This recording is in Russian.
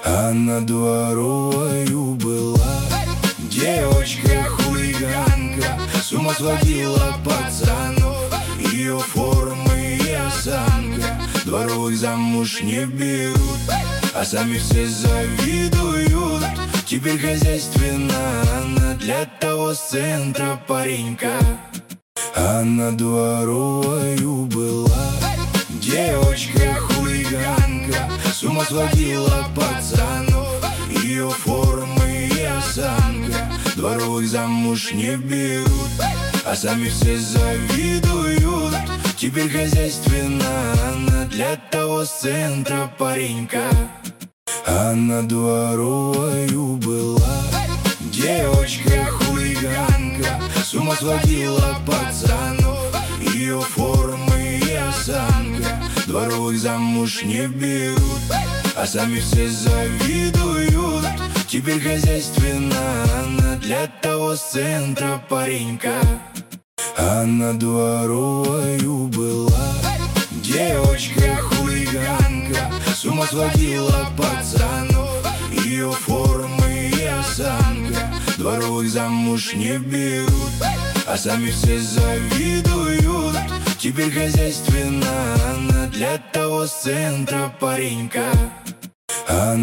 Она дворовою была, девочка-хулиганка, с ума сводила пацанов. Ее формы и осанка дворовых замуж не берут, а сами все завидуют. Теперь хозяйственна она для того с центра паренька. Она дворовою была, девочка-хулиганка, с ума сводила пацанов. Ее формы и осанка дворовых замуж не берут, а сами все завидуют. Теперь хозяйственна она для того с центра паренька. Она дворовою была, девочка-хулиганка, с ума сводила пацанов. Ее формы и осанка дворовых замуж не берут, а сами все завидуют. Теперь хозяйственна она для того с центра паренька. Она дворовою была, девочка-хулиганка, с ума сводила пацанов. Ее формы и осанка дворовых замуж не берут, а сами все завидуют. Теперь хозяйственна она для того с центра паренька.